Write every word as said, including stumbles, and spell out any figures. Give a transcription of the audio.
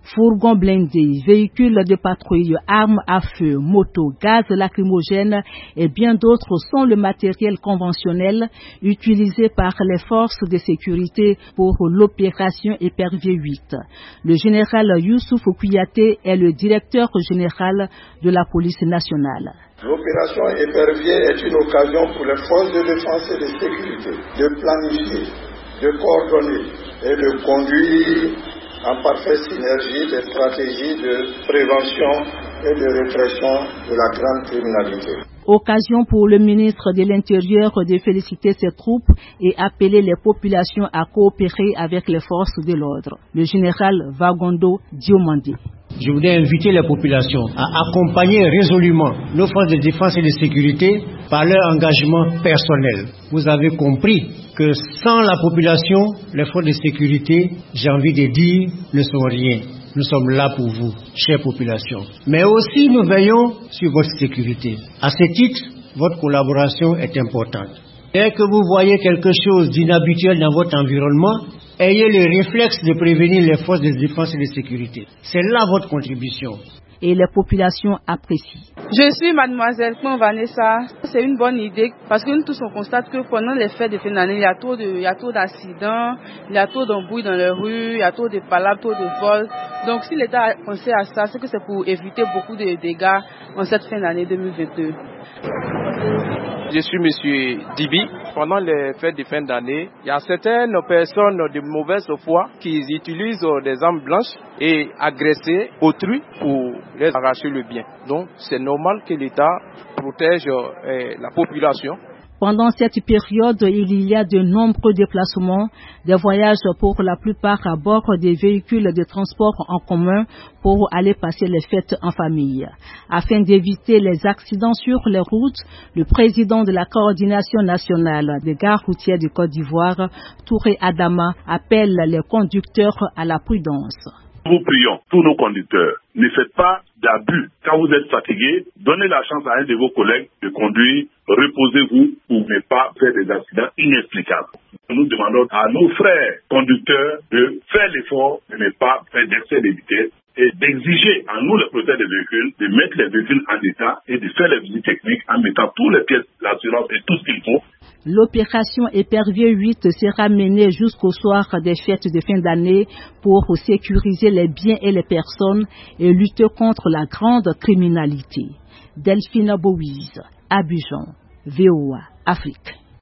Fourgons blindés, véhicules de patrouille, armes à feu, motos, gaz lacrymogènes et bien d'autres sont le matériel conventionnel utilisé par les forces de sécurité pour l'opération Épervier huit. Le général Youssouf Kouyaté est le directeur général de la police nationale. L'opération Épervier est une occasion pour les forces de défense et de sécurité de planifier, de coordonner et de conduire en parfaite synergie des stratégies de prévention et de répression de la grande criminalité. Occasion pour le ministre de l'Intérieur de féliciter ses troupes et appeler les populations à coopérer avec les forces de l'ordre. Le général Vagondo Diomandé. Je voudrais inviter les populations à accompagner résolument nos forces de défense et de sécurité par leur engagement personnel. Vous avez compris que sans la population, les forces de sécurité, j'ai envie de dire, ne sont rien. Nous sommes là pour vous, chère population. Mais aussi, nous veillons sur votre sécurité. À ce titre, votre collaboration est importante. Dès que vous voyez quelque chose d'inhabituel dans votre environnement, ayez le réflexe de prévenir les forces de défense et de sécurité. C'est là votre contribution. Et les populations apprécient. Je suis mademoiselle Kwan Vanessa. C'est une bonne idée parce que nous tous on constate que pendant les fêtes de fin d'année, il y a trop de, il y a trop d'accidents, il y a trop d'embrouilles dans les rues, il y a trop de palabres, trop de vols. Donc si l'État a pensé à ça, c'est que c'est pour éviter beaucoup de dégâts en cette fin d'année deux mille vingt-deux. Je suis monsieur Dibi. Pendant les fêtes de fin d'année, il y a certaines personnes de mauvaise foi qui utilisent des armes blanches et agressent autrui pour les arracher le bien. Donc c'est normal que l'État protège eh, la population. Pendant cette période, il y a de nombreux déplacements, des voyages pour la plupart à bord des véhicules de transport en commun pour aller passer les fêtes en famille. Afin d'éviter les accidents sur les routes, le président de la coordination nationale des gares routières de Côte d'Ivoire, Touré Adama, appelle les conducteurs à la prudence. Nous prions tous nos conducteurs, ne faites pas d'abus. Quand vous êtes fatigué, donnez la chance à un de vos collègues de conduire, reposez-vous pour ne pas faire des accidents inexplicables. Nous demandons à nos frères conducteurs de faire l'effort de ne pas faire d'excès de vitesse et d'exiger à nous, les propriétaires des véhicules, de mettre les véhicules en état et de faire les visites techniques en mettant toutes les pièces, l'assurance et tout ce qu'il faut. L'opération Épervier huit sera menée jusqu'au soir des fêtes de fin d'année pour sécuriser les biens et les personnes et lutter contre la grande criminalité. Delphine Bouise, Abidjan, V O A, Afrique.